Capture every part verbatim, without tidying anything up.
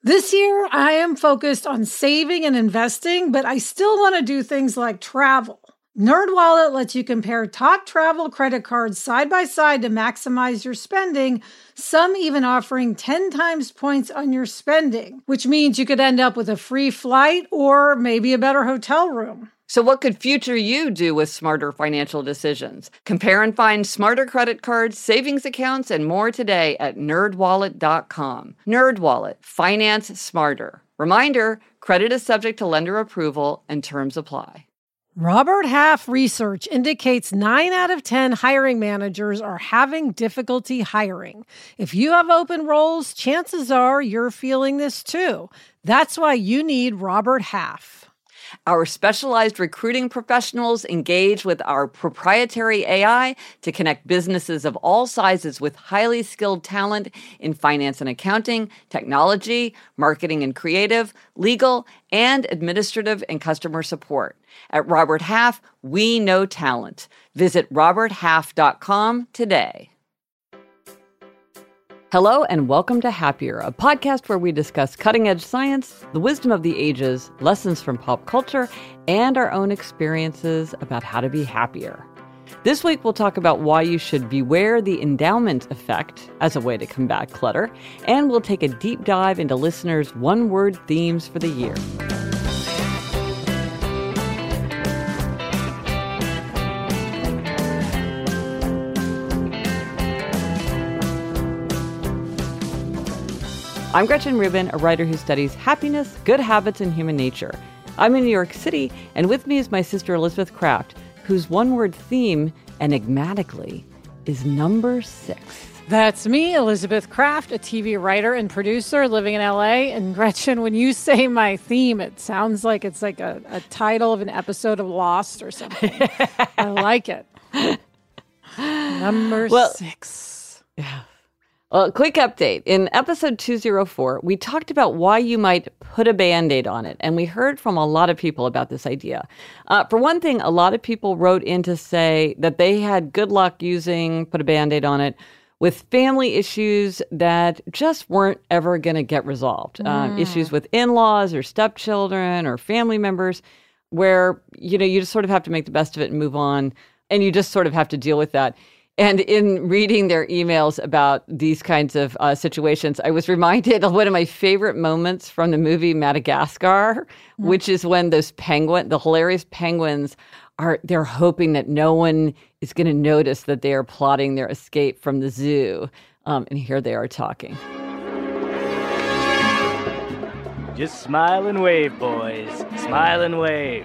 This year, I am focused on saving and investing, but I still want to do things like travel. NerdWallet lets you compare top travel credit cards side by side to maximize your spending, some even offering ten times points on your spending, which means you could end up with a free flight or maybe a better hotel room. So what could future you do with smarter financial decisions? Compare and find smarter credit cards, savings accounts, and more today at nerd wallet dot com. NerdWallet. Finance smarter. Reminder, credit is subject to lender approval and terms apply. Robert Half research indicates nine out of ten hiring managers are having difficulty hiring. If you have open roles, chances are you're feeling this too. That's why you need Robert Half. Our specialized recruiting professionals engage with our proprietary A I to connect businesses of all sizes with highly skilled talent in finance and accounting, technology, marketing and creative, legal, and administrative and customer support. At Robert Half, we know talent. Visit robert half dot com today. Hello and welcome to Happier, a podcast where we discuss cutting-edge science, the wisdom of the ages, lessons from pop culture, and our own experiences about how to be happier. This week, we'll talk about why you should beware the endowment effect as a way to combat clutter, and we'll take a deep dive into listeners' one-word themes for the year. I'm Gretchen Rubin, a writer who studies happiness, good habits, and human nature. I'm in New York City, and with me is my sister Elizabeth Craft, whose one-word theme, enigmatically, is number six. That's me, Elizabeth Craft, a T V writer and producer living in L A. And Gretchen, when you say my theme, it sounds like it's like a, a title of an episode of Lost or something. I like it. Number well, six. Yeah. Well, quick update. In episode two oh four, we talked about why you might put a Band-Aid on it, and we heard from a lot of people about this idea. Uh, for one thing, a lot of people wrote in to say that they had good luck using put a Band-Aid on it with family issues that just weren't ever going to get resolved. Mm. Um, issues with in-laws or stepchildren or family members where, you know, you just sort of have to make the best of it and move on, and you just sort of have to deal with that. And in reading their emails about these kinds of uh, situations, I was reminded of one of my favorite moments from the movie Madagascar, mm. which is when those penguin, the hilarious penguins, are they're hoping that no one is going to notice that they are plotting their escape from the zoo. Um, and here they are talking. Just smile and wave, boys. Smile and wave.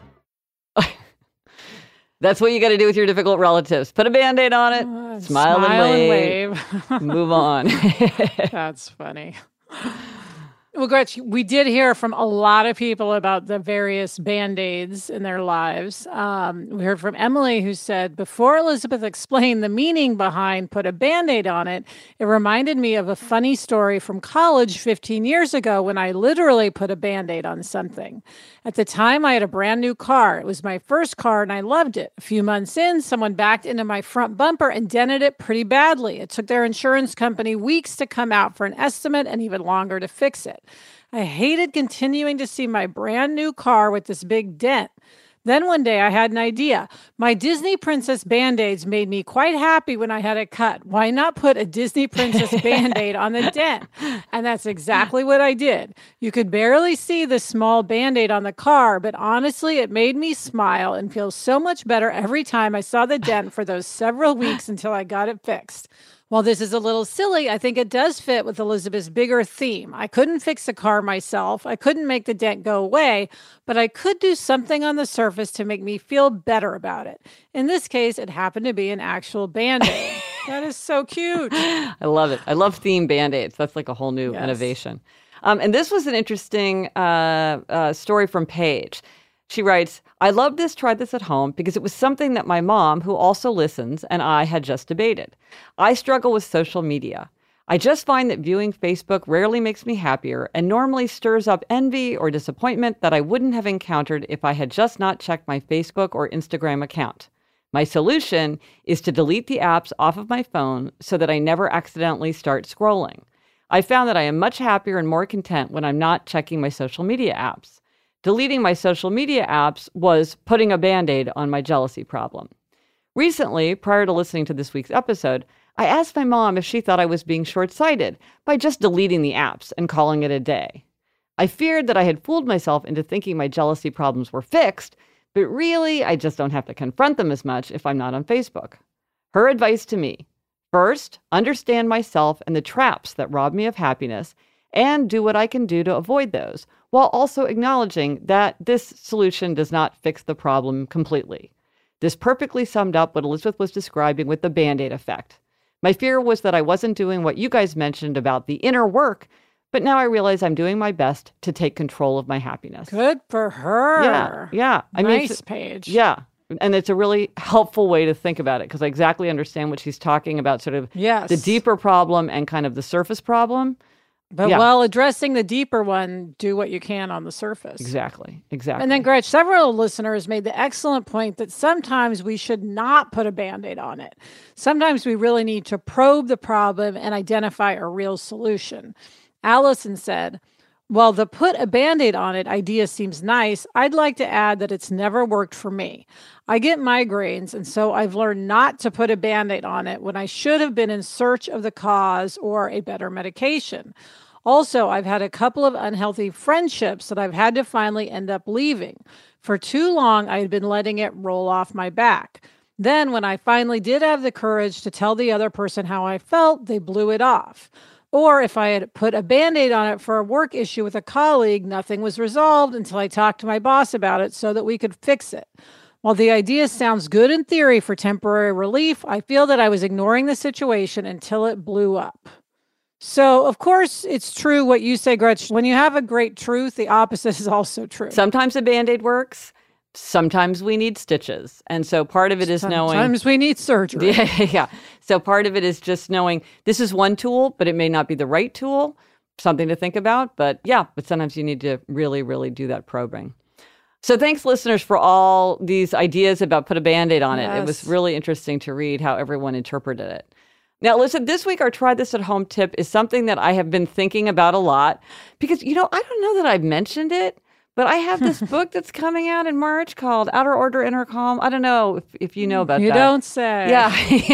That's what you got to do with your difficult relatives. Put a Band-Aid on it, uh, smile, smile and wave, and wave. Move on. That's funny. Well, Gretchen, we did hear from a lot of people about the various Band-Aids in their lives. Um, we heard from Emily, who said, before Elizabeth explained the meaning behind put a Band-Aid on it, it reminded me of a funny story from college fifteen years ago when I literally put a Band-Aid on something. At the time, I had a brand new car. It was my first car, and I loved it. A few months in, someone backed into my front bumper and dented it pretty badly. It took their insurance company weeks to come out for an estimate and even longer to fix it. I hated continuing to see my brand new car with this big dent. Then one day I had an idea. My Disney Princess Band-Aids made me quite happy when I had it cut. Why not put a Disney Princess Band-Aid on the dent? And that's exactly what I did. You could barely see the small Band-Aid on the car, but honestly, it made me smile and feel so much better every time I saw the dent for those several weeks until I got it fixed. While this is a little silly, I think it does fit with Elizabeth's bigger theme. I couldn't fix the car myself. I couldn't make the dent go away, but I could do something on the surface to make me feel better about it. In this case, it happened to be an actual Band-Aid. That is so cute. I love it. I love theme Band-Aids. That's like a whole new yes. innovation. Um, and this was an interesting uh, uh, story from Paige. She writes, I love this, tried this at home because it was something that my mom, who also listens, and I had just debated. I struggle with social media. I just find that viewing Facebook rarely makes me happier and normally stirs up envy or disappointment that I wouldn't have encountered if I had just not checked my Facebook or Instagram account. My solution is to delete the apps off of my phone so that I never accidentally start scrolling. I found that I am much happier and more content when I'm not checking my social media apps. Deleting my social media apps was putting a Band-Aid on my jealousy problem. Recently, prior to listening to this week's episode, I asked my mom if she thought I was being short-sighted by just deleting the apps and calling it a day. I feared that I had fooled myself into thinking my jealousy problems were fixed, but really, I just don't have to confront them as much if I'm not on Facebook. Her advice to me: first, understand myself and the traps that rob me of happiness, and do what I can do to avoid those, while also acknowledging that this solution does not fix the problem completely. This perfectly summed up what Elizabeth was describing with the Band-Aid effect. My fear was that I wasn't doing what you guys mentioned about the inner work, but now I realize I'm doing my best to take control of my happiness. Good for her. Yeah, yeah. I mean, nice, Paige. Yeah. And it's a really helpful way to think about it because I exactly understand what she's talking about, sort of yes. the deeper problem and kind of the surface problem. But yeah. while addressing the deeper one, do what you can on the surface. Exactly, exactly. And then, Gretch, several listeners made the excellent point that sometimes we should not put a Band-Aid on it. Sometimes we really need to probe the problem and identify a real solution. Allison said, while the put a Band-Aid on it idea seems nice, I'd like to add that it's never worked for me. I get migraines, and so I've learned not to put a Band-Aid on it when I should have been in search of the cause or a better medication. Also, I've had a couple of unhealthy friendships that I've had to finally end up leaving. For too long, I had been letting it roll off my back. Then, when I finally did have the courage to tell the other person how I felt, they blew it off. Or if I had put a Band-Aid on it for a work issue with a colleague, nothing was resolved until I talked to my boss about it so that we could fix it. While the idea sounds good in theory for temporary relief, I feel that I was ignoring the situation until it blew up. So, of course, it's true what you say, Gretch. When you have a great truth, the opposite is also true. Sometimes a Band-Aid works. Sometimes we need stitches. And so part of it is Sometimes knowing... Sometimes we need surgery. Yeah, yeah. So part of it is just knowing this is one tool, but it may not be the right tool. Something to think about. But yeah, but sometimes you need to really, really do that probing. So thanks, listeners, for all these ideas about put a Band-Aid on yes. it. It was really interesting to read how everyone interpreted it. Now, listen, this week, our Try This at Home tip is something that I have been thinking about a lot because, you know, I don't know that I've mentioned it, but I have this book that's coming out in March called Outer Order, Inner Calm. I don't know if, if you know about you that. You don't say. Yeah.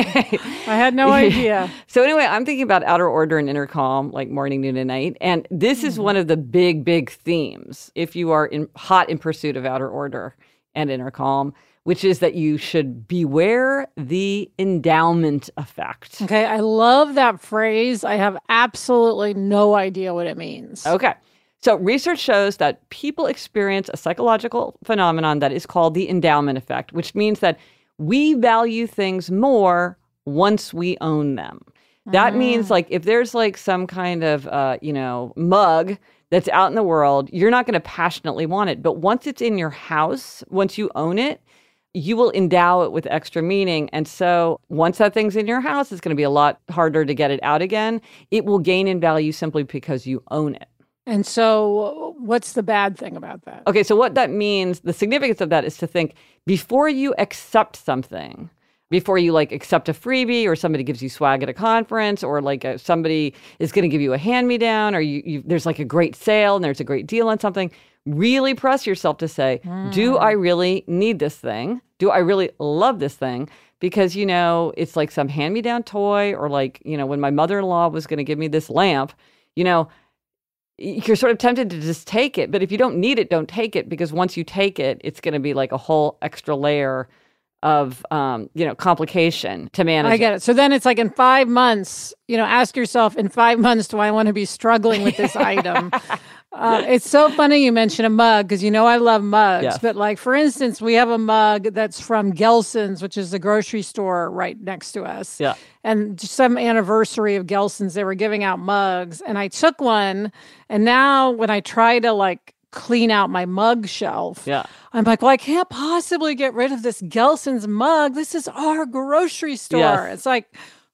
I had no idea. So anyway, I'm thinking about Outer Order and Inner Calm, like morning, noon, and night. And this mm-hmm. is one of the big, big themes if you are in hot in pursuit of Outer Order and Inner Calm, which is that you should beware the endowment effect. Okay, I love that phrase. I have absolutely no idea what it means. Okay. So research shows that people experience a psychological phenomenon that is called the endowment effect, which means that we value things more once we own them. That mm. means like if there's like some kind of, uh, you know, mug that's out in the world, you're not going to passionately want it. But once it's in your house, once you own it, you will endow it with extra meaning. And so once that thing's in your house, it's going to be a lot harder to get it out again. It will gain in value simply because you own it. And so what's the bad thing about that? Okay, so what that means, the significance of that is to think before you accept something, before you like accept a freebie or somebody gives you swag at a conference or like a, somebody is going to give you a hand-me-down or you, you, there's like a great sale and there's a great deal on something, really press yourself to say, mm. do I really need this thing? Do I really love this thing? Because, you know, it's like some hand-me-down toy or like, you know, when my mother-in-law was going to give me this lamp, you know, you're sort of tempted to just take it. But if you don't need it, don't take it. Because once you take it, it's going to be like a whole extra layer of, um, you know, complication to manage. I get it. So then it's like in five months, you know, ask yourself, in five months, do I want to be struggling with this item? Uh, it's so funny you mention a mug because, you know, I love mugs. Yes. But like, for instance, we have a mug that's from Gelson's, which is the grocery store right next to us. Yeah. And just some anniversary of Gelson's, they were giving out mugs. And I took one. And now when I try to like clean out my mug shelf, yeah. I'm like, well, I can't possibly get rid of this Gelson's mug. This is our grocery store. Yes. It's like,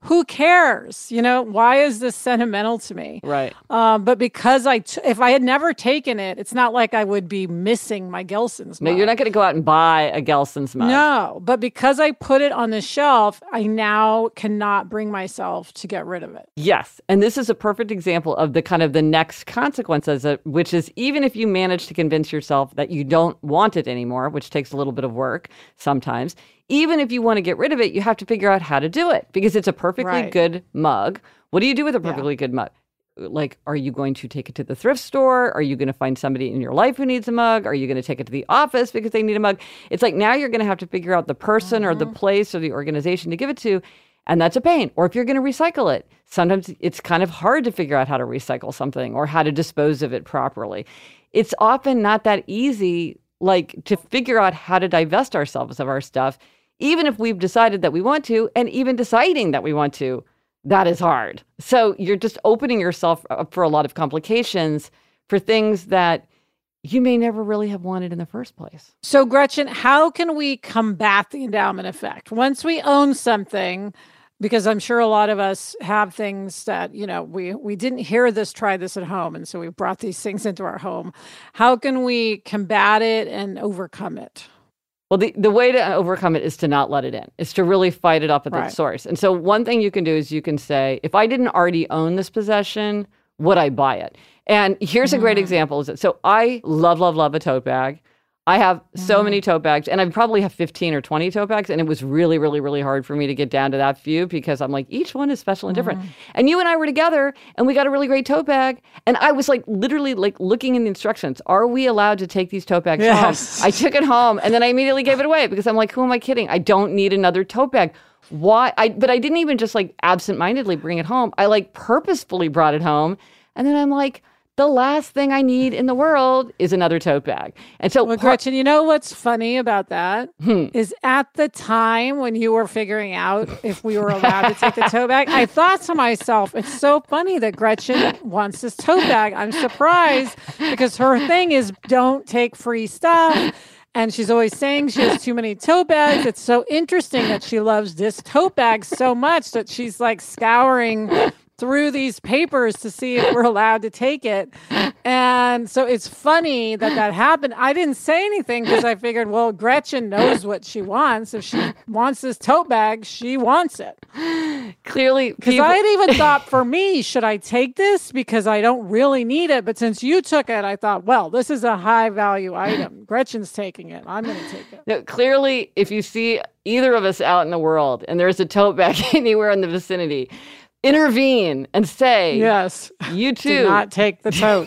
who cares? You know, why is this sentimental to me? Right. Um, but because I, t- if I had never taken it, it's not like I would be missing my Gelson's mug. No, you're not going to go out and buy a Gelson's mug. No, but because I put it on the shelf, I now cannot bring myself to get rid of it. Yes. And this is a perfect example of the kind of the next consequences, which is even if you manage to convince yourself that you don't want it anymore, which takes a little bit of work sometimes, even if you want to get rid of it, you have to figure out how to do it because it's a perfectly Right. good mug. What do you do with a perfectly Yeah. good mug? Like, are you going to take it to the thrift store? Are you going to find somebody in your life who needs a mug? Are you going to take it to the office because they need a mug? It's like now you're going to have to figure out the person Mm-hmm. or the place or the organization to give it to. And that's a pain. Or if you're going to recycle it, sometimes it's kind of hard to figure out how to recycle something or how to dispose of it properly. It's often not that easy, like to figure out how to divest ourselves of our stuff, even if we've decided that we want to, and even deciding that we want to, that is hard. So you're just opening yourself up for a lot of complications for things that you may never really have wanted in the first place. So, Gretchen, how can we combat the endowment effect? Once we own something, because I'm sure a lot of us have things that, you know, we, we didn't hear this, try this at home. And so we brought these things into our home. How can we combat it and overcome it? Well, the, the way to overcome it is to not let it in, is to really fight it up at Right. the source. And so one thing you can do is you can say, if I didn't already own this possession, would I buy it? And here's a great example. Is that, so I love, love, love a tote bag. I have so many tote bags, and I probably have fifteen or twenty tote bags, and it was really, really, really hard for me to get down to that few because I'm like, each one is special and different. And you and I were together, and we got a really great tote bag, and I was like, literally like looking in the instructions, are we allowed to take these tote bags Yes. home? I took it home, and then I immediately gave it away because I'm like, who am I kidding? I don't need another tote bag. Why? I But I didn't even just like absentmindedly bring it home. I like purposefully brought it home, and then I'm like, the last thing I need in the world is another tote bag. And so, Well, par- Gretchen, you know what's funny about that Hmm. is at the time when you were figuring out if we were allowed to take the tote bag, I thought to myself, it's so funny that Gretchen wants this tote bag. I'm surprised because her thing is don't take free stuff. And she's always saying she has too many tote bags. It's so interesting that she loves this tote bag so much that she's like scouring through these papers to see if we're allowed to take it. And so it's funny that that happened. I didn't say anything because I figured, well, Gretchen knows what she wants. If she wants this tote bag, she wants it. clearly, Because people- I had even thought for me, should I take this? Because I don't really need it. But since you took it, I thought, well, this is a high value item. Gretchen's taking it. I'm going to take it. No, clearly, if you see either of us out in the world and there's a tote bag anywhere in the vicinity, intervene and say, Yes. you Do too, not take the tote.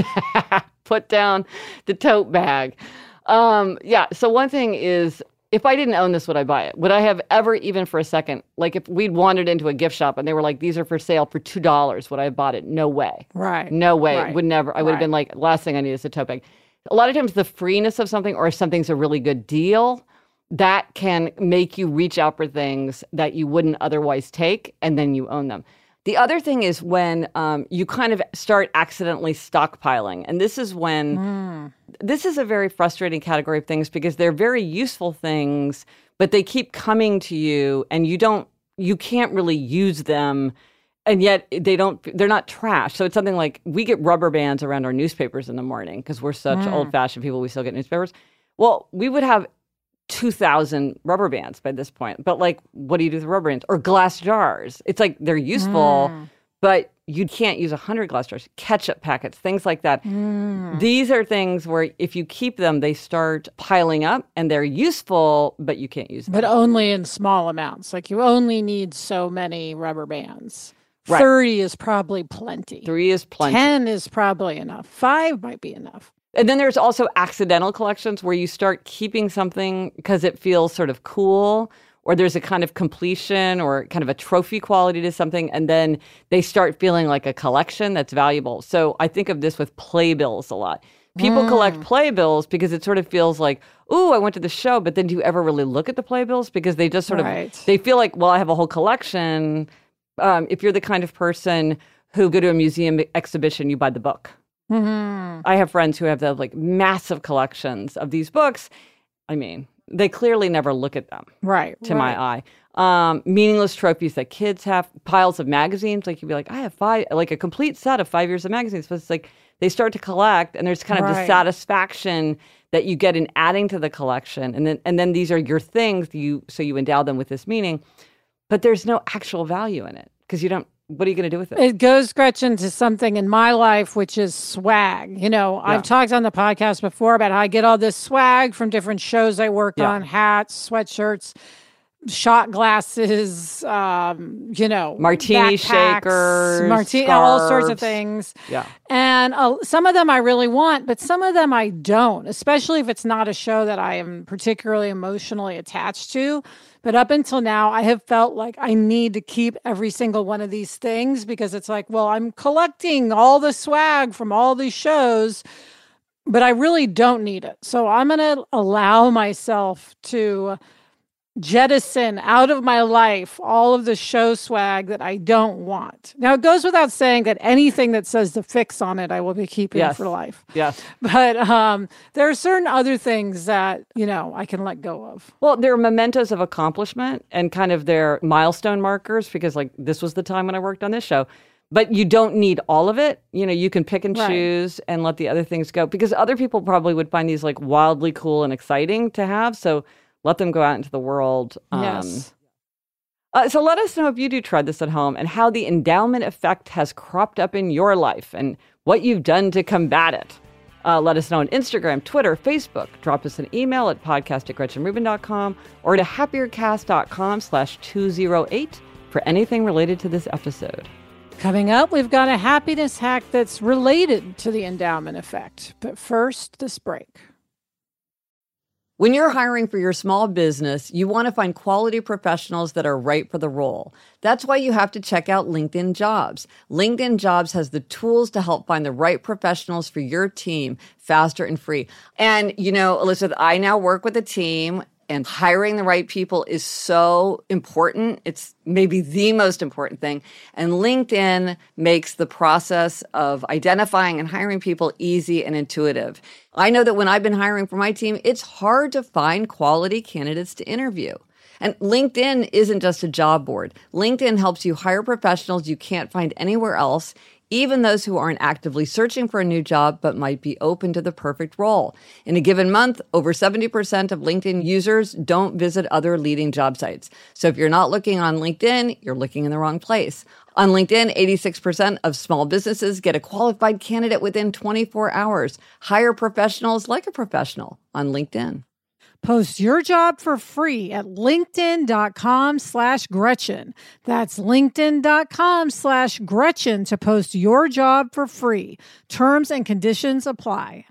put down the tote bag. Um, yeah. So one thing is, if I didn't own this, would I buy it? Would I have ever, even for a second, like if we'd wandered into a gift shop and they were like, these are for sale for two dollars, would I have bought it? No way. Right. No way. Right. Would never. I would have Right. been like, last thing I need is a tote bag. A lot of times the freeness of something or if something's a really good deal, that can make you reach out for things that you wouldn't otherwise take, and then you own them. The other thing is when um, you kind of start accidentally stockpiling. And this is when, Mm. this is a very frustrating category of things because they're very useful things, but they keep coming to you and you don't, you can't really use them. And yet they don't, they're not trash. So it's something like we get rubber bands around our newspapers in the morning because we're such Mm. old fashioned people. We still get newspapers. Well, we would have two thousand rubber bands by this point. But like, what do you do with rubber bands? Or glass jars. It's like they're useful, Mm. but you can't use one hundred glass jars. Ketchup packets, things like that. Mm. These are things where if you keep them, they start piling up and they're useful, but you can't use them. But only in small amounts. Like you only need so many rubber bands. Right. thirty is probably plenty. Three is plenty. ten is probably enough. Five might be enough. And then there's also accidental collections where you start keeping something because it feels sort of cool, or there's a kind of completion or kind of a trophy quality to something, and then they start feeling like a collection that's valuable. So I think of this with playbills a lot. People Mm. collect playbills because it sort of feels like, ooh, I went to the show, but then do you ever really look at the playbills? Because they just sort Right. of, they feel like, well, I have a whole collection. Um, if you're the kind of person who go to a museum exhibition, you buy the book. Mm-hmm. I have friends who have the like massive collections of these books. I mean, they clearly never look at them. Right. To right. my eye. Um, meaningless trophies that kids have, piles of magazines. Like you'd be like, I have five, like a complete set of five years of magazines. But it's like they start to collect, and there's kind of Right. the satisfaction that you get in adding to the collection. And then, and then these are your things. You so you endow them with this meaning, but there's no actual value in it because you don't. What are you going to do with it? It goes, Gretchen, to something in my life, which is swag. You know, Yeah. I've talked on the podcast before about how I get all this swag from different shows I work Yeah. on, hats, sweatshirts, shot glasses, um, you know, Martini backpacks, shakers, martini, all sorts of scarves. things. Yeah. And uh, some of them I really want, but some of them I don't, especially if it's not a show that I am particularly emotionally attached to. But up until now, I have felt like I need to keep every single one of these things because it's like, well, I'm collecting all the swag from all these shows, but I really don't need it. So I'm going to allow myself to jettison out of my life all of the show swag that I don't want. Now, it goes without saying that anything that says the fix on it, I will be keeping Yes. for life. Yes. But um, there are certain other things that, you know, I can let go of. Well, they're mementos of accomplishment and kind of their milestone markers because, like, this was the time when I worked on this show. But you don't need all of it. You know, you can pick and Right. choose and let the other things go because other people probably would find these, like, wildly cool and exciting to have. So let them go out into the world. Um, Yes. Uh, so let us know if you do try this at home and how the endowment effect has cropped up in your life and what you've done to combat it. Uh, let us know on Instagram, Twitter, Facebook. Drop us an email at podcast at gretchen rubin dot com or to happiercast.com slash 208 for anything related to this episode. Coming up, we've got a happiness hack that's related to the endowment effect. But first, this break. When you're hiring for your small business, you want to find quality professionals that are right for the role. That's why you have to check out LinkedIn Jobs. LinkedIn Jobs has the tools to help find the right professionals for your team faster and free. And, you know, Elizabeth, I now work with a team, and hiring the right people is so important. It's maybe the most important thing. And LinkedIn makes the process of identifying and hiring people easy and intuitive. I know that when I've been hiring for my team, it's hard to find quality candidates to interview. And LinkedIn isn't just a job board. LinkedIn helps you hire professionals you can't find anywhere else, even those who aren't actively searching for a new job but might be open to the perfect role. In a given month, over seventy percent of LinkedIn users don't visit other leading job sites. So if you're not looking on LinkedIn, you're looking in the wrong place. On LinkedIn, eighty-six percent of small businesses get a qualified candidate within twenty-four hours. Hire professionals like a professional on LinkedIn. Post your job for free at linkedin.com slash Gretchen. That's linkedin.com slash Gretchen to post your job for free. Terms and conditions apply.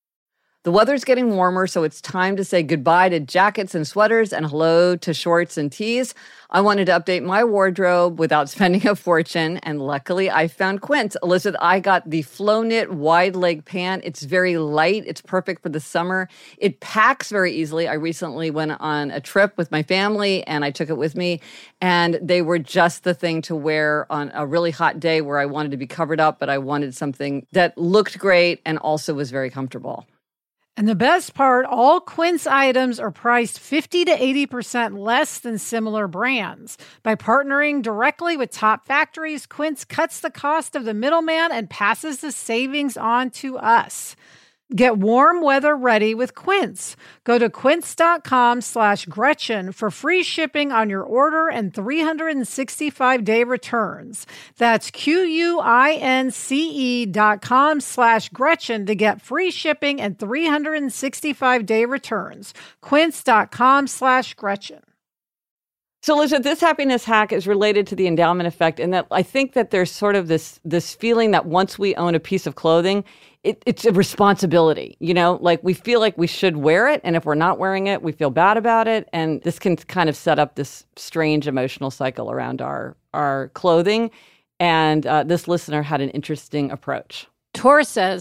The weather's getting warmer, so it's time to say goodbye to jackets and sweaters and hello to shorts and tees. I wanted to update my wardrobe without spending a fortune, and luckily I found Quince. Elizabeth, I got the Flow Knit wide leg pant. It's very light. It's perfect for the summer. It packs very easily. I recently went on a trip with my family, and I took it with me, and they were just the thing to wear on a really hot day where I wanted to be covered up, but I wanted something that looked great and also was very comfortable. And the best part, all Quince items are priced fifty to eighty percent less than similar brands. By partnering directly with top factories, Quince cuts the cost of the middleman and passes the savings on to us. Get warm weather ready with Quince. Go to quince.com slash Gretchen for free shipping on your order and three hundred sixty-five day returns. That's Q-U-I-N-C-E dot com slash Gretchen to get free shipping and three hundred sixty-five day returns. Quince.com slash Gretchen. So, Elizabeth, this happiness hack is related to the endowment effect, and that I think that there's sort of this this feeling that once we own a piece of clothing, it, it's a responsibility. You know, like we feel like we should wear it, and if we're not wearing it, we feel bad about it, and this can kind of set up this strange emotional cycle around our our clothing. And uh, this listener had an interesting approach. Tor says,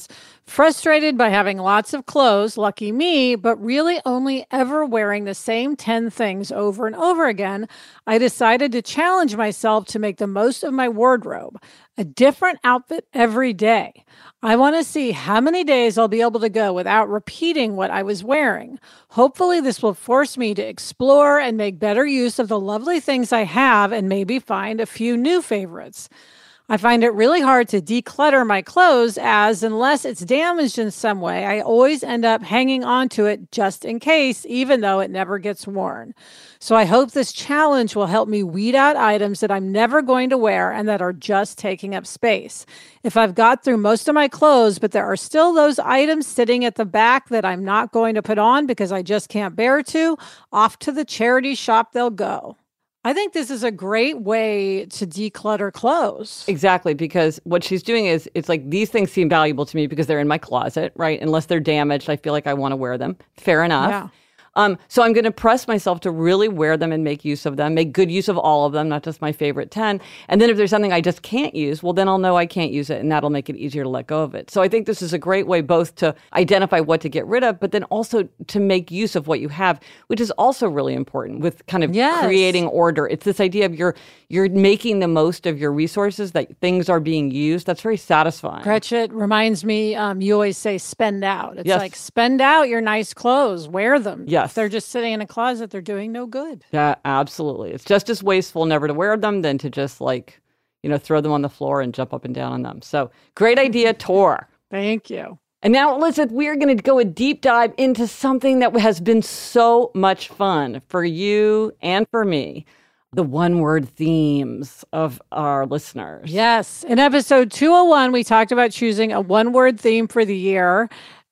Frustrated by having lots of clothes, lucky me, but really only ever wearing the same ten things over and over again, I decided to challenge myself to make the most of my wardrobe. A different outfit every day. I want to see how many days I'll be able to go without repeating what I was wearing. Hopefully, this will force me to explore and make better use of the lovely things I have and maybe find a few new favorites. I find it really hard to declutter my clothes as, unless it's damaged in some way, I always end up hanging on to it just in case, even though it never gets worn. So I hope this challenge will help me weed out items that I'm never going to wear and that are just taking up space. If I've got through most of my clothes, but there are still those items sitting at the back that I'm not going to put on because I just can't bear to, off to the charity shop they'll go. I think this is a great way to declutter clothes. Exactly, because what she's doing is, it's like, these things seem valuable to me because they're in my closet, right? Unless they're damaged, I feel like I want to wear them. Fair enough. Yeah. Um, so I'm going to press myself to really wear them and make use of them, make good use of all of them, not just my favorite ten. And then if there's something I just can't use, well, then I'll know I can't use it, and that'll make it easier to let go of it. So I think this is a great way both to identify what to get rid of, but then also to make use of what you have, which is also really important with kind of yes. creating order. It's this idea of you're, you're making the most of your resources, that things are being used. That's very satisfying. Gretchen, it reminds me, um, you always say spend out. It's yes. like, spend out your nice clothes, wear them. Yes. If they're just sitting in a closet, they're doing no good. Yeah, absolutely. It's just as wasteful never to wear them than to just like, you know, throw them on the floor and jump up and down on them. So great idea, Tor. Thank you. And now, Elizabeth, we're going to go a deep dive into something that has been so much fun for you and for me. The one-word themes of our listeners. Yes. In episode two oh one, we talked about choosing a one-word theme for the year.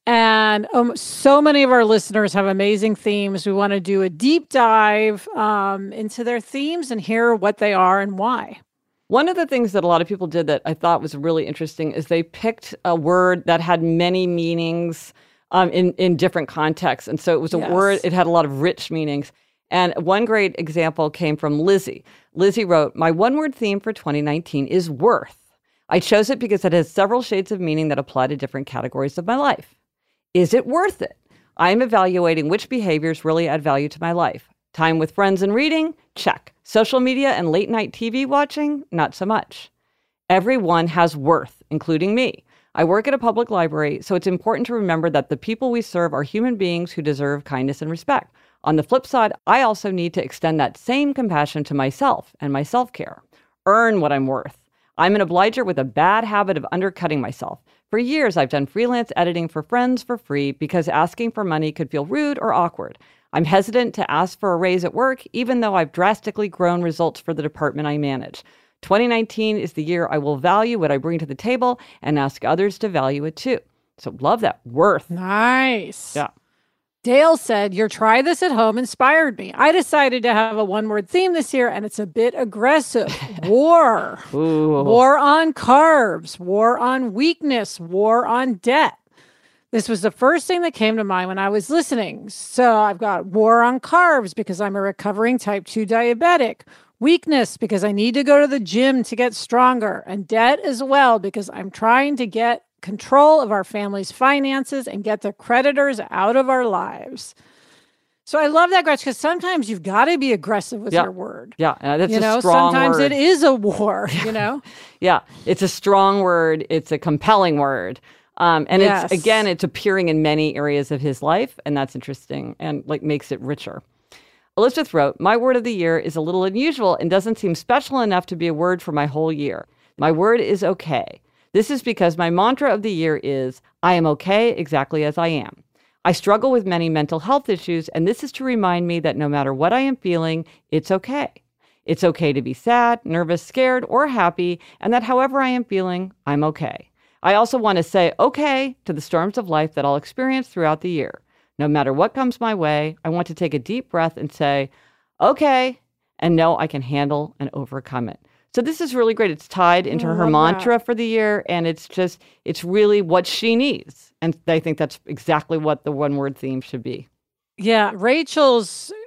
And um, so many of our listeners have amazing themes. We want to do a deep dive um, into their themes and hear what they are and why. One of the things that a lot of people did that I thought was really interesting is they picked a word that had many meanings um, in, in different contexts. And so it was a yes. word, it had a lot of rich meanings. And one great example came from Lizzie. Lizzie wrote, "My one-word theme for twenty nineteen is worth. I chose it because it has several shades of meaning that apply to different categories of my life. Is it worth it? I am evaluating which behaviors really add value to my life. Time with friends and reading? Check. Social media and late night T V watching? Not so much. Everyone has worth, including me. I work at a public library, so it's important to remember that the people we serve are human beings who deserve kindness and respect. On the flip side, I also need to extend that same compassion to myself and my self-care. Earn what I'm worth. I'm an obliger with a bad habit of undercutting myself. For years, I've done freelance editing for friends for free because asking for money could feel rude or awkward. I'm hesitant to ask for a raise at work, even though I've drastically grown results for the department I manage. twenty nineteen is the year I will value what I bring to the table and ask others to value it too." So love that. Worth. Nice. Yeah. Dale said, "Your try this at home inspired me. I decided to have a one-word theme this year, and it's a bit aggressive. War. Ooh. War on carbs. War on weakness. War on debt." This was the first thing that came to mind when I was listening. So I've got war on carbs because I'm a recovering type two diabetic. Weakness because I need to go to the gym to get stronger. And debt as well because I'm trying to get control of our family's finances and get the creditors out of our lives. So I love that, Gretchen, because sometimes you've got to be aggressive with yeah. your word. Yeah, uh, that's you a know, strong sometimes word. it is a war, you know? Yeah, it's a strong word. It's a compelling word. Um, and yes. it's, again, it's appearing in many areas of his life, and that's interesting and like makes it richer. Elizabeth wrote, "My word of the year is a little unusual and doesn't seem special enough to be a word for my whole year. My word is okay. This is because my mantra of the year is, I am okay exactly as I am. I struggle with many mental health issues, and this is to remind me that no matter what I am feeling, it's okay. It's okay to be sad, nervous, scared, or happy, and that however I am feeling, I'm okay. I also want to say okay to the storms of life that I'll experience throughout the year. No matter what comes my way, I want to take a deep breath and say, okay, and know I can handle and overcome it." So this is really great. It's tied into I her love mantra that. for the year, and it's just, it's really what she needs. And I think that's exactly what the one-word theme should be. Yeah, Rachel's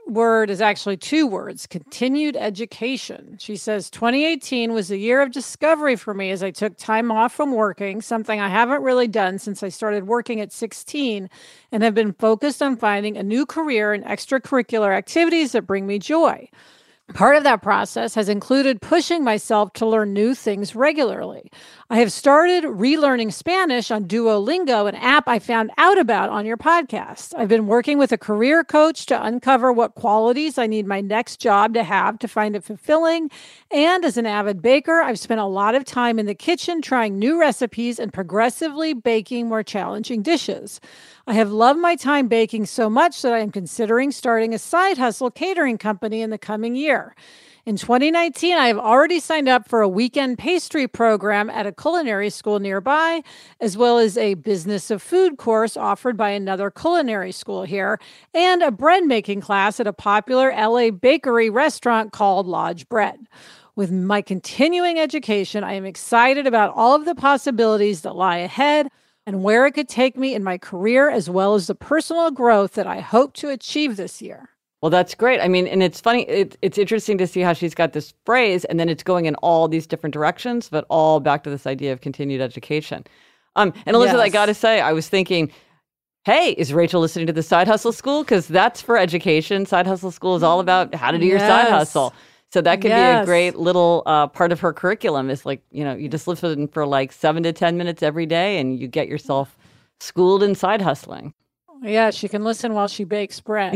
word is actually two words, continued education. She says, twenty eighteen was a year of discovery for me as I took time off from working, something I haven't really done since I started working at sixteen, and have been focused on finding a new career and extracurricular activities that bring me joy. Part of that process has included pushing myself to learn new things regularly. I have started relearning Spanish on Duolingo, an app I found out about on your podcast. I've been working with a career coach to uncover what qualities I need my next job to have to find it fulfilling. And as an avid baker, I've spent a lot of time in the kitchen trying new recipes and progressively baking more challenging dishes. I have loved my time baking so much that I am considering starting a side hustle catering company in the coming year. In twenty nineteen, I have already signed up for a weekend pastry program at a culinary school nearby, as well as a business of food course offered by another culinary school here, and a bread making class at a popular L A bakery restaurant called Lodge Bread. With my continuing education, I am excited about all of the possibilities that lie ahead and where it could take me in my career, as well as the personal growth that I hope to achieve this year. Well, that's great. I mean, and it's funny, it, it's interesting to see how she's got this phrase, and then it's going in all these different directions, but all back to this idea of continued education. Um, and Elizabeth, yes. I got to say, I was thinking, hey, is Rachel listening to the Side Hustle School? Because that's for education. Side Hustle School is all about how to do yes. your side hustle. So that could yes. be a great little uh, part of her curriculum is like, you know, you just listen for like seven to ten minutes every day and you get yourself schooled in side hustling. Yeah, she can listen while she bakes bread.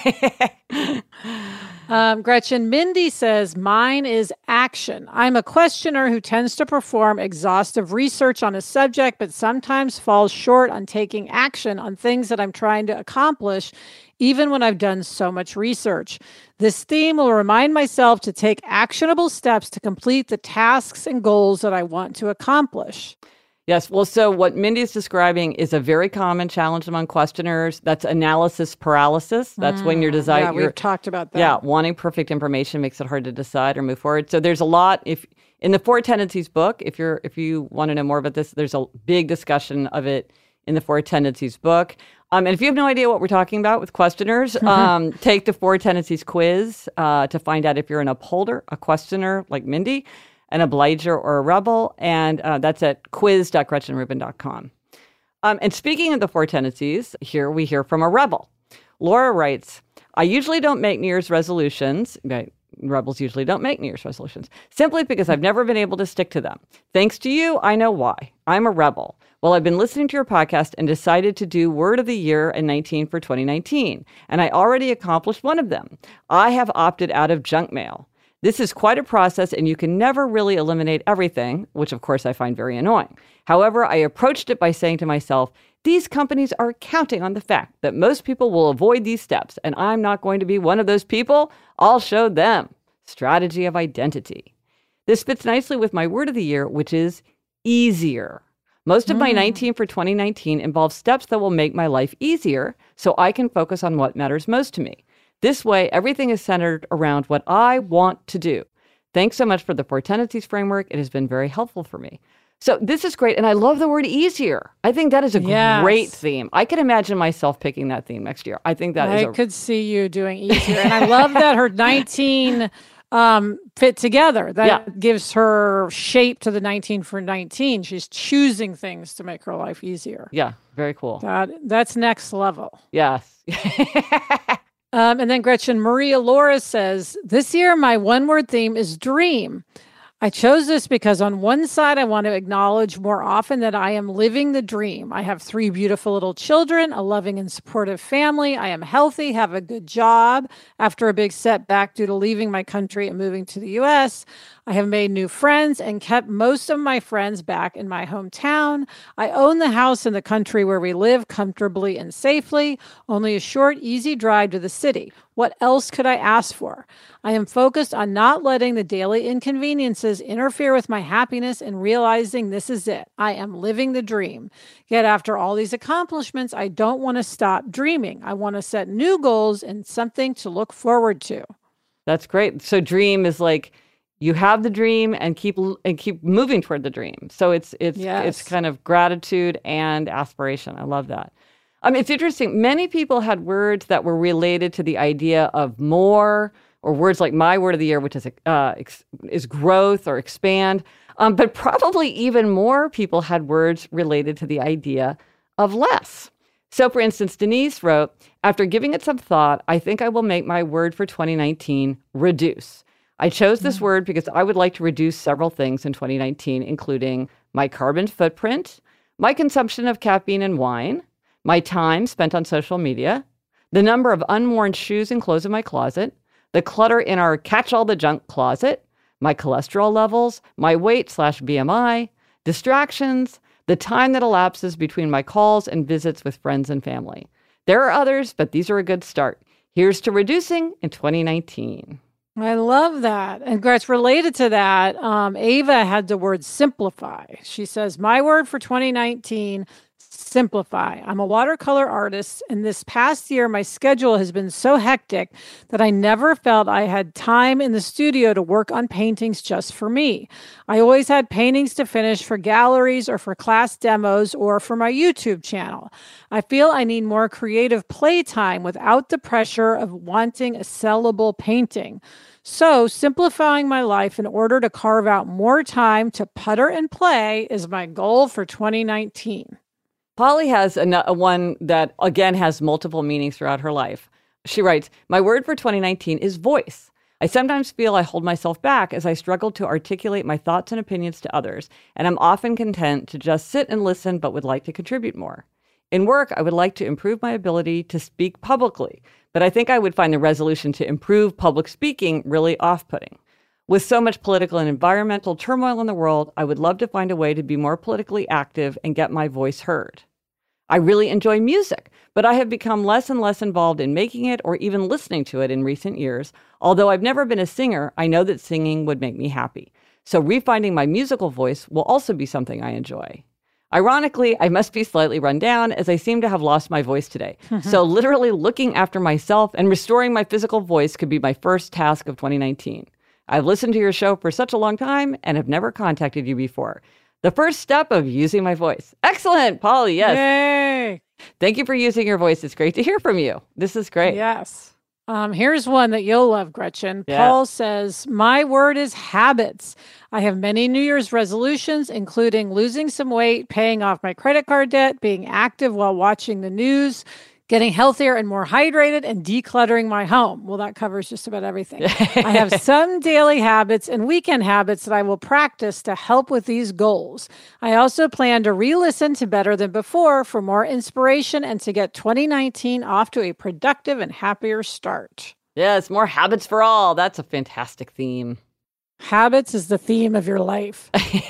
um, Gretchen, Mindy says, mine is action. I'm a questioner who tends to perform exhaustive research on a subject, but sometimes falls short on taking action on things that I'm trying to accomplish, even when I've done so much research. This theme will remind myself to take actionable steps to complete the tasks and goals that I want to accomplish. Yes. Well, so what Mindy is describing is a very common challenge among questioners. That's analysis paralysis. That's mm, when you're deciding. Yeah, we've talked about that. Yeah, wanting perfect information makes it hard to decide or move forward. So there's a lot. If in the Four Tendencies book, if you're if you want to know more about this, there's a big discussion of it in the Four Tendencies book. Um, and if you have no idea what we're talking about with questioners, um, take the Four Tendencies quiz uh, to find out if you're an upholder, a questioner like Mindy, an obliger or a rebel, and uh, that's at quiz dot gretchen rubin dot com. Um, and speaking of the Four Tendencies, here we hear from a rebel. Laura writes, I usually don't make New Year's resolutions. Right, rebels usually don't make New Year's resolutions, simply because I've never been able to stick to them. Thanks to you, I know why. I'm a rebel. Well, I've been listening to your podcast and decided to do Word of the Year and nineteen for twenty nineteen, and I already accomplished one of them. I have opted out of junk mail. This is quite a process, and you can never really eliminate everything, which of course I find very annoying. However, I approached it by saying to myself, these companies are counting on the fact that most people will avoid these steps, and I'm not going to be one of those people. I'll show them. Strategy of identity. This fits nicely with my word of the year, which is easier. Most of my nineteen for twenty nineteen involves steps that will make my life easier so I can focus on what matters most to me. This way, everything is centered around what I want to do. Thanks so much for the Four Tendencies framework. It has been very helpful for me. So this is great. And I love the word easier. I think that is a yes. great theme. I could imagine myself picking that theme next year. I think that I is a... could see you doing easier. And I love that her nineteen um, fit together. That yeah. gives her shape to the nineteen for nineteen. She's choosing things to make her life easier. Yeah, very cool. That, that's next level. Yes. um, and then Gretchen Maria Laura says, this year my one-word theme is dream. I chose this because on one side, I want to acknowledge more often that I am living the dream. I have three beautiful little children, a loving and supportive family. I am healthy, have a good job after a big setback due to leaving my country and moving to the U S. I have made new friends and kept most of my friends back in my hometown. I own the house in the country where we live comfortably and safely, only a short, easy drive to the city. What else could I ask for? I am focused on not letting the daily inconveniences interfere with my happiness and realizing this is it. I am living the dream. Yet after all these accomplishments, I don't want to stop dreaming. I want to set new goals and something to look forward to. That's great. So dream is like you have the dream and keep and keep moving toward the dream. So it's it's yes. it's kind of gratitude and aspiration. I love that. Um, it's interesting. Many people had words that were related to the idea of more, or words like my word of the year, which is uh, ex- is growth or expand. Um, but probably even more people had words related to the idea of less. So, for instance, Denise wrote, after giving it some thought, I think I will make my word for twenty nineteen reduce. I chose this mm-hmm. word because I would like to reduce several things in twenty nineteen, including my carbon footprint, my consumption of caffeine and wine, my time spent on social media, the number of unworn shoes and clothes in my closet, the clutter in our catch-all-the-junk closet, my cholesterol levels, my weight slash B M I, distractions, the time that elapses between my calls and visits with friends and family. There are others, but these are a good start. Here's to reducing in twenty nineteen. I love that. And Gretch, related to that, um, Ava had the word simplify. She says, my word for twenty nineteen, simplify. I'm a watercolor artist, and this past year, my schedule has been so hectic that I never felt I had time in the studio to work on paintings just for me. I always had paintings to finish for galleries or for class demos or for my YouTube channel. I feel I need more creative playtime without the pressure of wanting a sellable painting. So simplifying my life in order to carve out more time to putter and play is my goal for twenty nineteen. Polly has a, a one that, again, has multiple meanings throughout her life. She writes, my word for twenty nineteen is voice. I sometimes feel I hold myself back as I struggle to articulate my thoughts and opinions to others, and I'm often content to just sit and listen but would like to contribute more. In work, I would like to improve my ability to speak publicly, but I think I would find the resolution to improve public speaking really off-putting. With so much political and environmental turmoil in the world, I would love to find a way to be more politically active and get my voice heard. I really enjoy music, but I have become less and less involved in making it or even listening to it in recent years. Although I've never been a singer, I know that singing would make me happy. So refinding my musical voice will also be something I enjoy. Ironically, I must be slightly run down as I seem to have lost my voice today. So literally looking after myself and restoring my physical voice could be my first task of twenty nineteen. I've listened to your show for such a long time and have never contacted you before. The first step of using my voice. Excellent, Polly, yes. Yay! Thank you for using your voice. It's great to hear from you. This is great. Yes. Um, here's one that you'll love, Gretchen. Yeah. Paul says, my word is habits. I have many New Year's resolutions, including losing some weight, paying off my credit card debt, being active while watching the news, getting healthier and more hydrated, and decluttering my home. Well, that covers just about everything. I have some daily habits and weekend habits that I will practice to help with these goals. I also plan to re-listen to Better Than Before for more inspiration and to get twenty nineteen off to a productive and happier start. Yes, more habits for all. That's a fantastic theme. Habits is the theme of your life.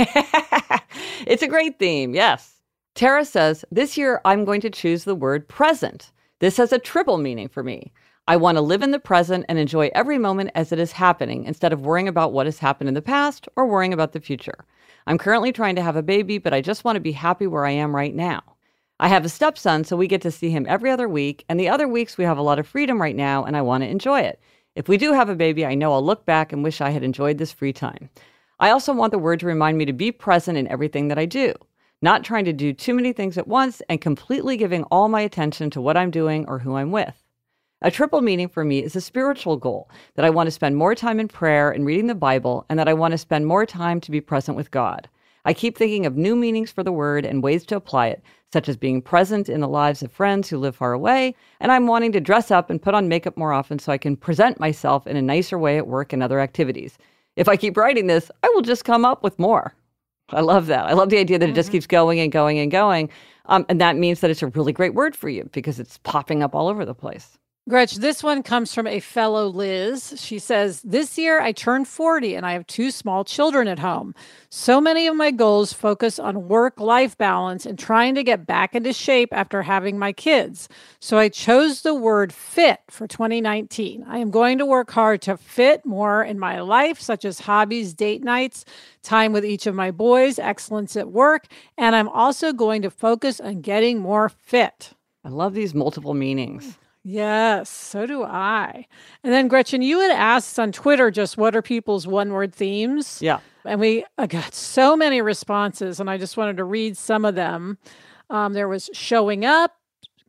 It's a great theme, yes. Tara says, this year I'm going to choose the word present. This has a triple meaning for me. I want to live in the present and enjoy every moment as it is happening instead of worrying about what has happened in the past or worrying about the future. I'm currently trying to have a baby, but I just want to be happy where I am right now. I have a stepson, so we get to see him every other week, and the other weeks we have a lot of freedom right now, and I want to enjoy it. If we do have a baby, I know I'll look back and wish I had enjoyed this free time. I also want the word to remind me to be present in everything that I do. Not trying to do too many things at once and completely giving all my attention to what I'm doing or who I'm with. A triple meaning for me is a spiritual goal, that I want to spend more time in prayer and reading the Bible, and that I want to spend more time to be present with God. I keep thinking of new meanings for the word and ways to apply it, such as being present in the lives of friends who live far away, and I'm wanting to dress up and put on makeup more often so I can present myself in a nicer way at work and other activities. If I keep writing this, I will just come up with more. I love that. I love the idea that it just keeps going and going and going. Um, and that means that it's a really great word for you because it's popping up all over the place. Gretch, this one comes from a fellow Liz. She says, this year I turned forty and I have two small children at home. So many of my goals focus on work-life balance and trying to get back into shape after having my kids. So I chose the word fit for twenty nineteen. I am going to work hard to fit more in my life, such as hobbies, date nights, time with each of my boys, excellence at work, and I'm also going to focus on getting more fit. I love these multiple meanings. Yes, so do I. And then, Gretchen, you had asked on Twitter just what are people's one-word themes? Yeah. And we uh, got so many responses, and I just wanted to read some of them. Um, there was showing up,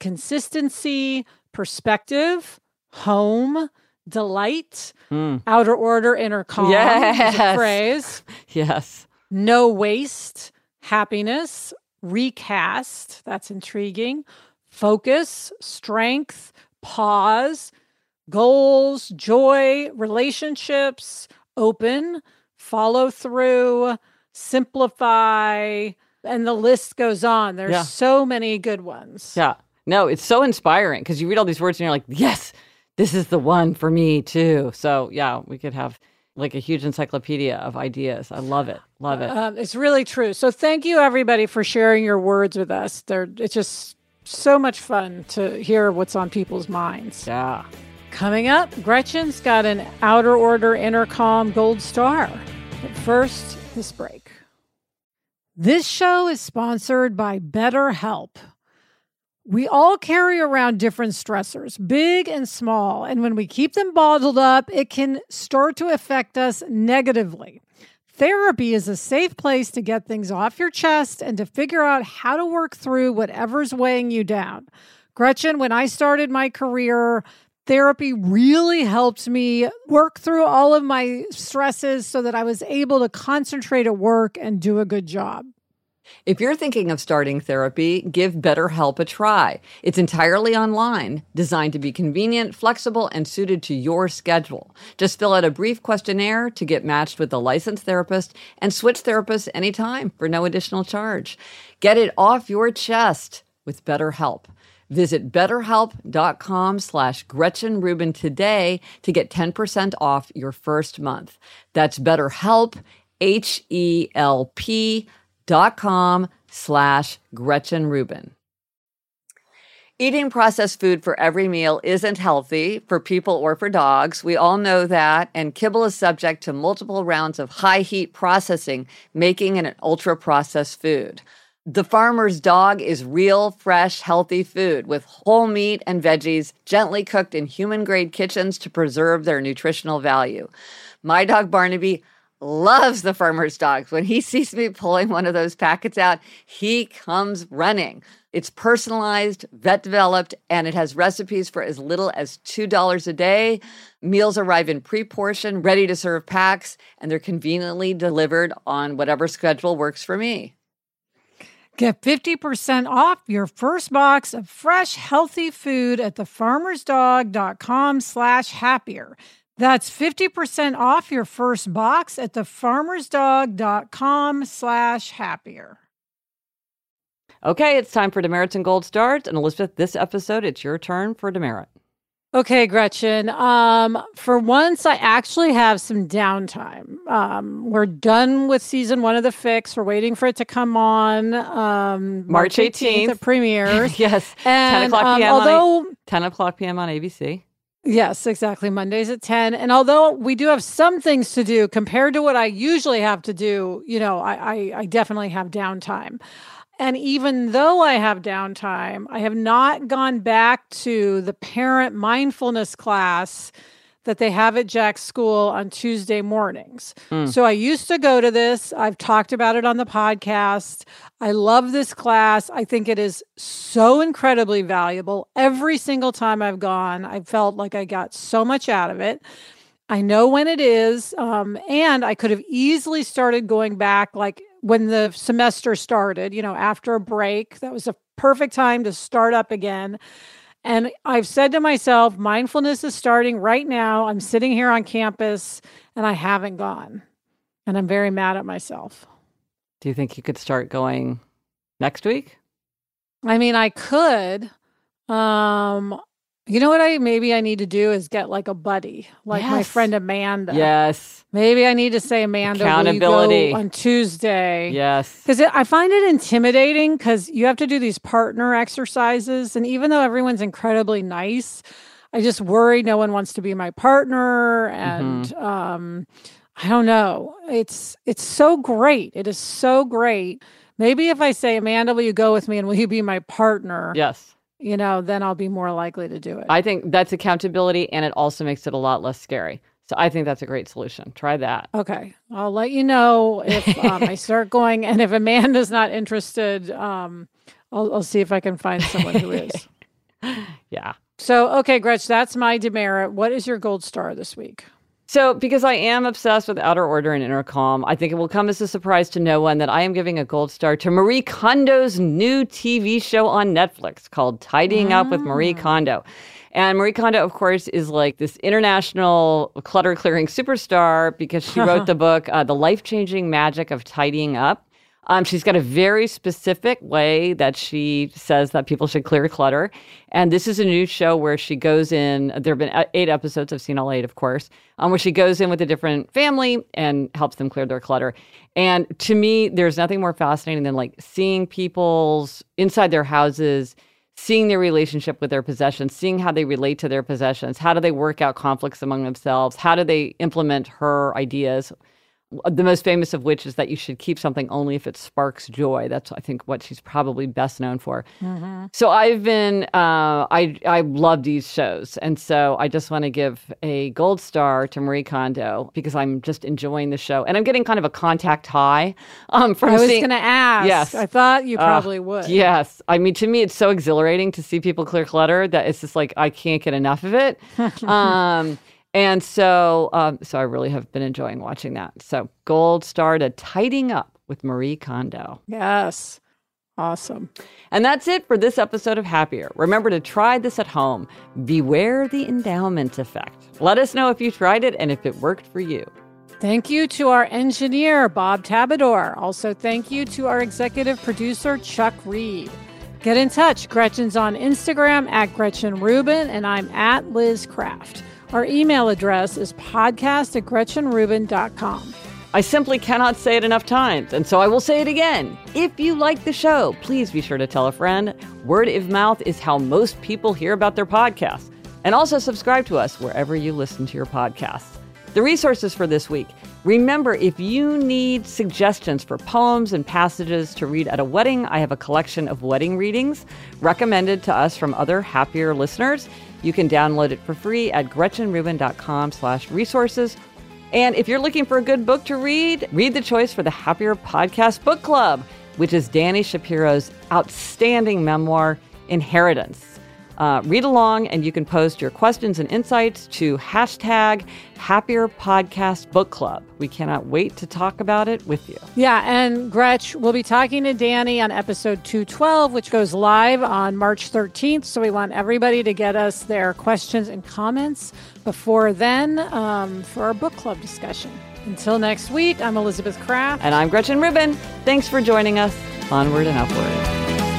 consistency, perspective, home, delight, Mm. outer order, inner calm. Yes. Is a phrase. Yes. No waste, happiness, recast. That's intriguing. Focus, strength, pause, goals, joy, relationships, open, follow through, simplify, and the list goes on. There's Yeah. so many good ones. Yeah. No, it's so inspiring because you read all these words and you're like, yes, this is the one for me too. So yeah, we could have like a huge encyclopedia of ideas. I love it. Love it. Um, it's really true. So thank you, everybody, for sharing your words with us. They're, it's just so much fun to hear what's on people's minds. Yeah. Coming up, Gretchen's got an outer order intercom gold star. But first, this break. This show is sponsored by BetterHelp. We all carry around different stressors, big and small, and when we keep them bottled up, it can start to affect us negatively. Therapy is a safe place to get things off your chest and to figure out how to work through whatever's weighing you down. Gretchen, when I started my career, therapy really helped me work through all of my stresses so that I was able to concentrate at work and do a good job. If you're thinking of starting therapy, give BetterHelp a try. It's entirely online, designed to be convenient, flexible, and suited to your schedule. Just fill out a brief questionnaire to get matched with a licensed therapist and switch therapists anytime for no additional charge. Get it off your chest with BetterHelp. Visit betterhelp.com slash Gretchen Rubin today to get ten percent off your first month. That's BetterHelp, H E L P dot com slash Gretchen Rubin. Eating processed food for every meal isn't healthy for people or for dogs. We all know that, and kibble is subject to multiple rounds of high heat processing, making it an ultra-processed food. The Farmer's Dog is real, fresh, healthy food with whole meat and veggies gently cooked in human-grade kitchens to preserve their nutritional value. My dog Barnaby loves the Farmer's Dog. When he sees me pulling one of those packets out, he comes running. It's personalized, vet-developed, and it has recipes for as little as two dollars a day. Meals arrive in pre-portioned, ready-to-serve packs, and they're conveniently delivered on whatever schedule works for me. Get fifty percent off your first box of fresh, healthy food at thefarmersdog.com slash happier. That's fifty percent off your first box at thefarmersdog.com slash happier. Okay, it's time for demerits and gold stars. And Elizabeth, this episode, it's your turn for demerit. Okay, Gretchen. Um, for once, I actually have some downtime. Um, we're done with season one of The Fix. We're waiting for it to come on um, March eighteenth. It premieres. Yes, and, ten o'clock p m. Um, although, on, ten o'clock p m on A B C. Yes, exactly. Mondays at ten. And although we do have some things to do compared to what I usually have to do, you know, I, I, I definitely have downtime. And even though I have downtime, I have not gone back to the parent mindfulness class that they have at Jack's school on Tuesday mornings. Mm. So I used to go to this. I've talked about it on the podcast. I love this class. I think it is so incredibly valuable. Every single time I've gone, I felt like I got so much out of it. I know when it is, um, and I could have easily started going back like when the semester started, you know, after a break. That was a perfect time to start up again. And I've said to myself, mindfulness is starting right now. I'm sitting here on campus and I haven't gone. And I'm very mad at myself. Do you think you could start going next week? I mean, I could. Um, you know what I maybe I need to do is get like a buddy, like yes. my friend Amanda. Yes. Maybe I need to say, Amanda, accountability will you go on Tuesday? Yes. Because I find it intimidating because you have to do these partner exercises. And even though everyone's incredibly nice, I just worry no one wants to be my partner. And mm-hmm. um, I don't know. It's it's so great. It is so great. Maybe if I say, Amanda, will you go with me and will you be my partner? Yes. You know, then I'll be more likely to do it. I think that's accountability, and it also makes it a lot less scary. So I think that's a great solution. Try that. Okay. I'll let you know if um, I start going. And if Amanda's not interested, um, I'll, I'll see if I can find someone who is. Yeah. So, okay, Gretch, that's my demerit. What is your gold star this week? So, because I am obsessed with Outer Order and Intercom, I think it will come as a surprise to no one that I am giving a gold star to Marie Kondo's new T V show on Netflix called Tidying mm. Up with Marie Kondo. And Marie Kondo, of course, is like this international clutter-clearing superstar because she wrote the book, uh, The Life-Changing Magic of Tidying Up. Um, she's got a very specific way that she says that people should clear clutter. And this is a new show where she goes in. There have been eight episodes. I've seen all eight, of course, um, where she goes in with a different family and helps them clear their clutter. And to me, there's nothing more fascinating than like seeing people's inside their houses, seeing their relationship with their possessions, seeing how they relate to their possessions. How do they work out conflicts among themselves? How do they implement her ideas? The most famous of which is that you should keep something only if it sparks joy. That's, I think, what she's probably best known for. Mm-hmm. So I've been, uh, I I love these shows. And so I just want to give a gold star to Marie Kondo because I'm just enjoying the show. And I'm getting kind of a contact high um, from I was seeing, going to ask. Yes. I thought you probably uh, would. Yes. I mean, to me, it's so exhilarating to see people clear clutter that it's just like, I can't get enough of it. um And so um, so I really have been enjoying watching that. So gold star to Tidying Up with Marie Kondo. Yes. Awesome. And that's it for this episode of Happier. Remember to try this at home. Beware the endowment effect. Let us know if you tried it and if it worked for you. Thank you to our engineer, Bob Tabador. Also, thank you to our executive producer, Chuck Reed. Get in touch. Gretchen's on Instagram at Gretchen Rubin, and I'm at Liz Craft. Our email address is podcast at gretchen rubin dot com. I simply cannot say it enough times, and so I will say it again. If you like the show, please be sure to tell a friend. Word of mouth is how most people hear about their podcasts. And also subscribe to us wherever you listen to your podcasts. The resources for this week. Remember, if you need suggestions for poems and passages to read at a wedding, I have a collection of wedding readings recommended to us from other Happier listeners. You can download it for free at gretchen rubin dot com slash resources. And if you're looking for a good book to read, read the choice for the Happier Podcast Book Club, which is Dani Shapiro's outstanding memoir, Inheritance. Uh, read along, and you can post your questions and insights to hashtag Happier Podcast Book Club. We cannot wait to talk about it with you. Yeah, and Gretch, we'll be talking to Dani on episode two twelve, which goes live on March thirteenth. So we want everybody to get us their questions and comments before then um, for our book club discussion. Until next week, I'm Elizabeth Craft. And I'm Gretchen Rubin. Thanks for joining us. Onward and upward.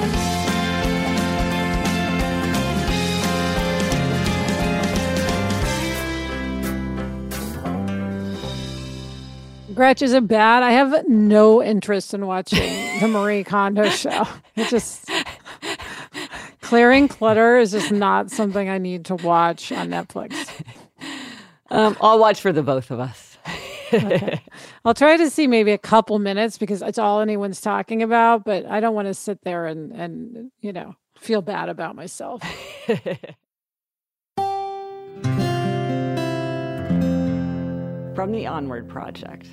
Gretch, is it bad? I have no interest in watching the Marie Kondo show. It just clearing clutter is just not something I need to watch on Netflix. Um, I'll watch for the both of us. Okay. I'll try to see maybe a couple minutes because it's all anyone's talking about, but I don't want to sit there and, and you know, feel bad about myself. From the Onward Project.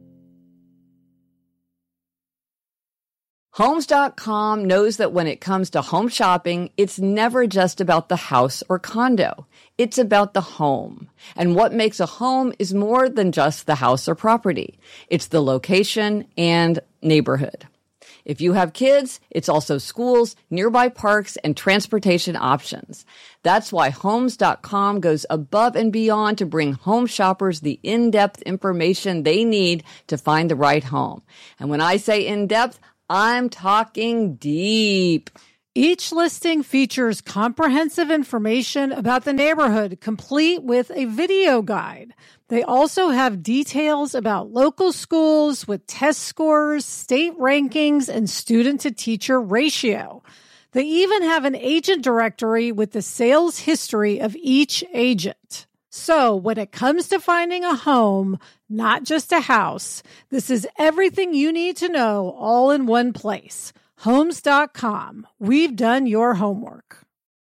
Homes dot com knows that when it comes to home shopping, it's never just about the house or condo. It's about the home. And what makes a home is more than just the house or property. It's the location and neighborhood. If you have kids, it's also schools, nearby parks, and transportation options. That's why Homes dot com goes above and beyond to bring home shoppers the in-depth information they need to find the right home. And when I say in-depth, I'm talking deep. Each listing features comprehensive information about the neighborhood, complete with a video guide. They also have details about local schools with test scores, state rankings, and student-to-teacher ratio. They even have an agent directory with the sales history of each agent. So when it comes to finding a home, not just a house, this is everything you need to know all in one place. Homes dot com. We've done your homework.